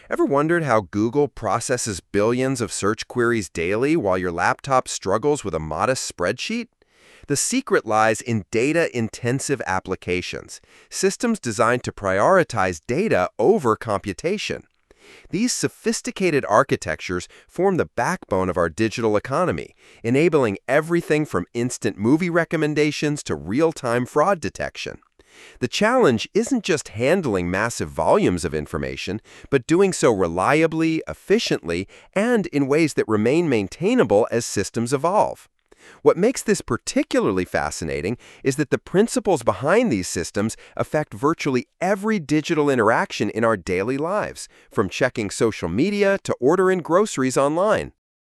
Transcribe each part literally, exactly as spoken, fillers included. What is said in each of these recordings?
Ever wondered how Google processes billions of search queries daily while your laptop struggles with a modest spreadsheet? The secret lies in data-intensive applications, systems designed to prioritize data over computation. These sophisticated architectures form the backbone of our digital economy, enabling everything from instant movie recommendations to real-time fraud detection. The challenge isn't just handling massive volumes of information, but doing so reliably, efficiently, and in ways that remain maintainable as systems evolve. What makes this particularly fascinating is that the principles behind these systems affect virtually every digital interaction in our daily lives, from checking social media to ordering groceries online.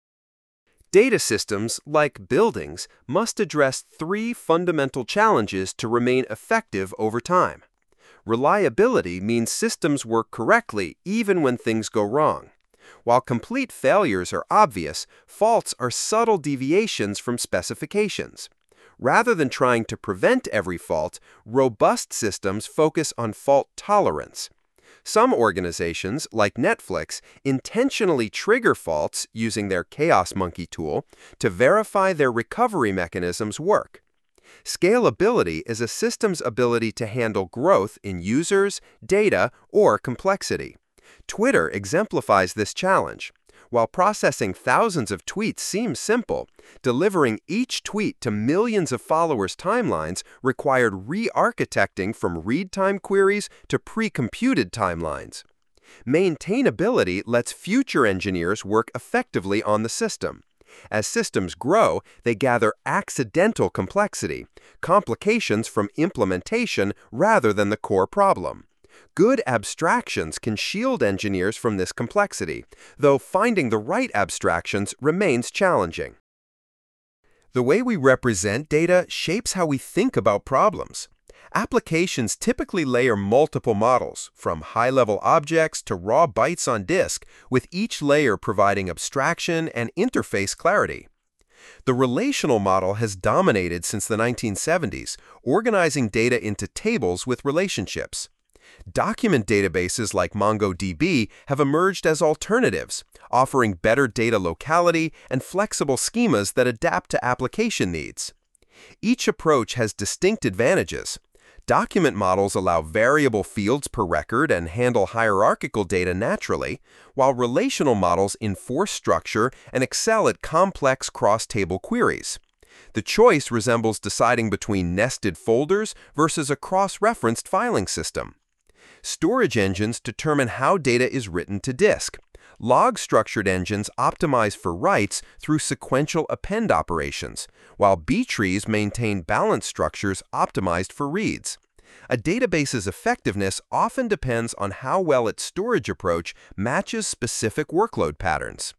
Data systems, like buildings, must address three fundamental challenges to remain effective over time. Reliability means systems work correctly even when things go wrong. While complete failures are obvious, faults are subtle deviations from specifications. Rather than trying to prevent every fault, robust systems focus on fault tolerance. Some organizations, like Netflix, intentionally trigger faults using their Chaos Monkey tool to verify their recovery mechanisms work. Scalability is a system's ability to handle growth in users, data, or complexity. Twitter exemplifies this challenge. While processing thousands of tweets seems simple, delivering each tweet to millions of followers' timelines required re-architecting from read-time queries to pre-computed timelines. Maintainability lets future engineers work effectively on the system. As systems grow, they gather accidental complexity, complications from implementation rather than the core problem. Good abstractions can shield engineers from this complexity, though finding the right abstractions remains challenging. The way we represent data shapes how we think about problems. Applications typically layer multiple models, from high-level objects to raw bytes on disk, with each layer providing abstraction and interface clarity. The relational model has dominated since the nineteen seventies, organizing data into tables with relationships. Document databases like MongoDB have emerged as alternatives, offering better data locality and flexible schemas that adapt to application needs. Each approach has distinct advantages. Document models allow variable fields per record and handle hierarchical data naturally, while relational models enforce structure and excel at complex cross-table queries. The choice resembles deciding between nested folders versus a cross-referenced filing system. Storage engines determine how data is written to disk. Log-structured engines optimize for writes through sequential append operations, while B-trees maintain balance structures optimized for reads. A database's effectiveness often depends on how well its storage approach matches specific workload patterns.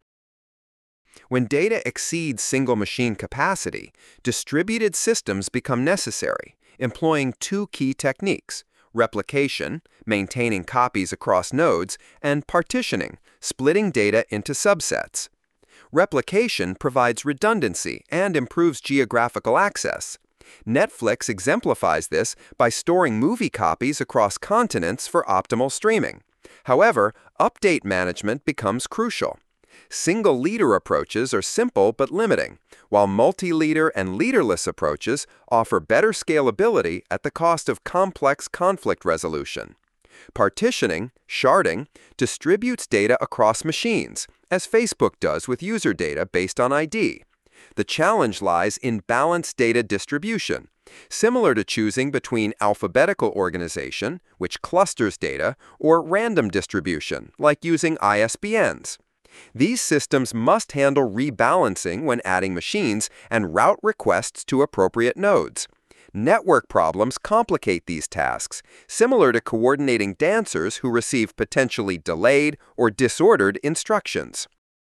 When data exceeds single machine capacity, distributed systems become necessary, employing two key techniques: replication, maintaining copies across nodes, and partitioning, splitting data into subsets. Replication provides redundancy and improves geographical access. Netflix exemplifies this by storing movie copies across continents for optimal streaming. However, update management becomes crucial. Single-leader approaches are simple but limiting, while multi-leader and leaderless approaches offer better scalability at the cost of complex conflict resolution. Partitioning, sharding, distributes data across machines, as Facebook does with user data based on I D. The challenge lies in balanced data distribution, similar to choosing between alphabetical organization, which clusters data, or random distribution, like using I S B Ns. These systems must handle rebalancing when adding machines and route requests to appropriate nodes. Network problems complicate these tasks, similar to coordinating dancers who receive potentially delayed or disordered instructions.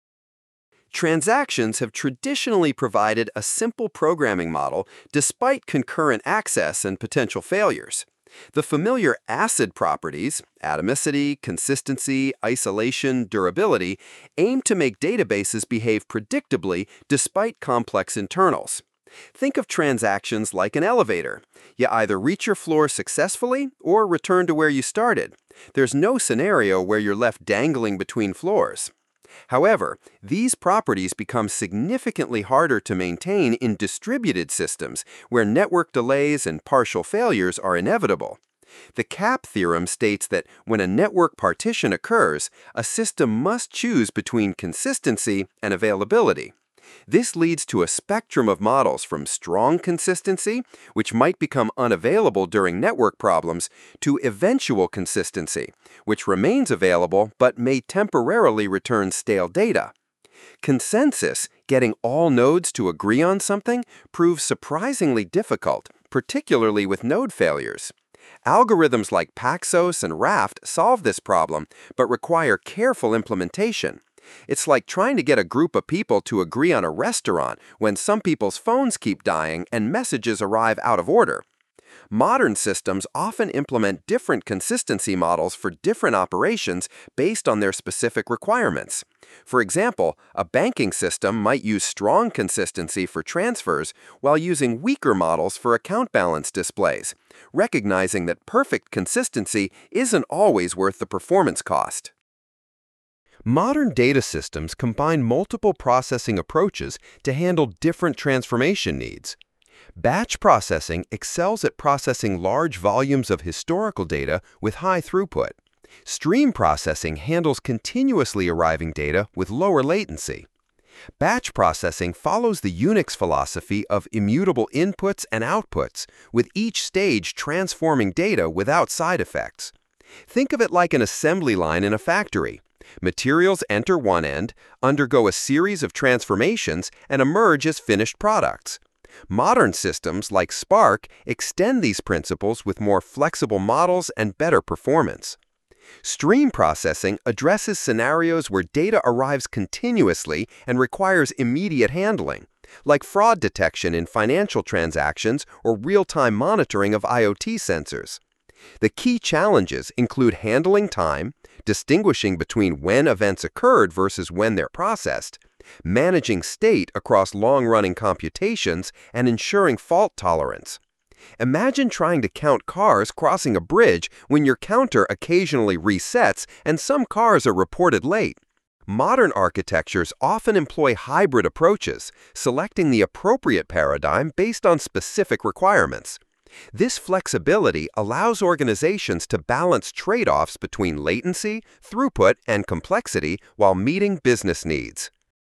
Transactions have traditionally provided a simple programming model despite concurrent access and potential failures. The familiar ACID properties, atomicity, consistency, isolation, durability, aim to make databases behave predictably despite complex internals. Think of transactions like an elevator. You either reach your floor successfully or return to where you started. There's no scenario where you're left dangling between floors. However, these properties become significantly harder to maintain in distributed systems where network delays and partial failures are inevitable. The CAP theorem states that when a network partition occurs, a system must choose between consistency and availability. This leads to a spectrum of models from strong consistency, which might become unavailable during network problems, to eventual consistency, which remains available but may temporarily return stale data. Consensus, getting all nodes to agree on something, proves surprisingly difficult, particularly with node failures. Algorithms like Paxos and Raft solve this problem, but require careful implementation. It's like trying to get a group of people to agree on a restaurant when some people's phones keep dying and messages arrive out of order. Modern systems often implement different consistency models for different operations based on their specific requirements. For example, a banking system might use strong consistency for transfers while using weaker models for account balance displays, recognizing that perfect consistency isn't always worth the performance cost. Modern data systems combine multiple processing approaches to handle different transformation needs. Batch processing excels at processing large volumes of historical data with high throughput. Stream processing handles continuously arriving data with lower latency. Batch processing follows the Unix philosophy of immutable inputs and outputs, with each stage transforming data without side effects. Think of it like an assembly line in a factory. Materials enter one end, undergo a series of transformations, and emerge as finished products. Modern systems like Spark extend these principles with more flexible models and better performance. Stream processing addresses scenarios where data arrives continuously and requires immediate handling, like fraud detection in financial transactions or real-time monitoring of I O T sensors. The key challenges include handling time, distinguishing between when events occurred versus when they're processed, managing state across long-running computations, and ensuring fault tolerance. Imagine trying to count cars crossing a bridge when your counter occasionally resets and some cars are reported late. Modern architectures often employ hybrid approaches, selecting the appropriate paradigm based on specific requirements. This flexibility allows organizations to balance trade-offs between latency, throughput, and complexity while meeting business needs.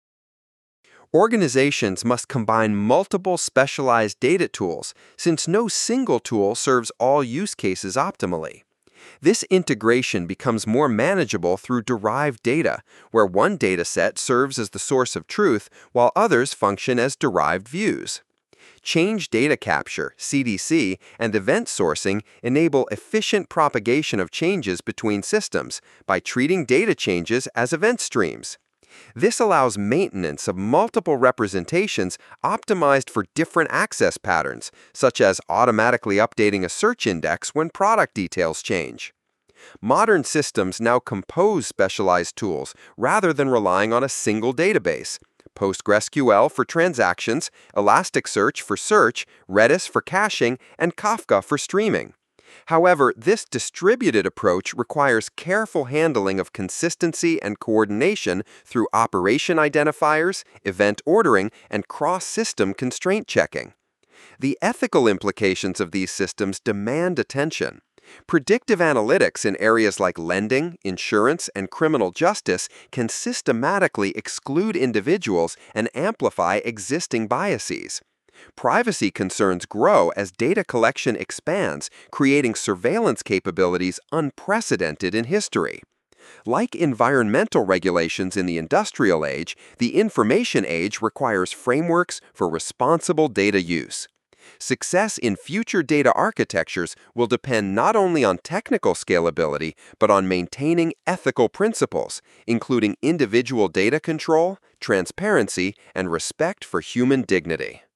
Organizations must combine multiple specialized data tools, since no single tool serves all use cases optimally. This integration becomes more manageable through derived data, where one dataset serves as the source of truth while others function as derived views. Change data capture, C D C, and event sourcing enable efficient propagation of changes between systems by treating data changes as event streams. This allows maintenance of multiple representations optimized for different access patterns, such as automatically updating a search index when product details change. Modern systems now compose specialized tools rather than relying on a single database. PostgreSQL for transactions, Elasticsearch for search, Redis for caching, and Kafka for streaming. However, this distributed approach requires careful handling of consistency and coordination through operation identifiers, event ordering, and cross-system constraint checking. The ethical implications of these systems demand attention. Predictive analytics in areas like lending, insurance, and criminal justice can systematically exclude individuals and amplify existing biases. Privacy concerns grow as data collection expands, creating surveillance capabilities unprecedented in history. Like environmental regulations in the industrial age, the information age requires frameworks for responsible data use. Success in future data architectures will depend not only on technical scalability, but on maintaining ethical principles, including individual data control, transparency, and respect for human dignity.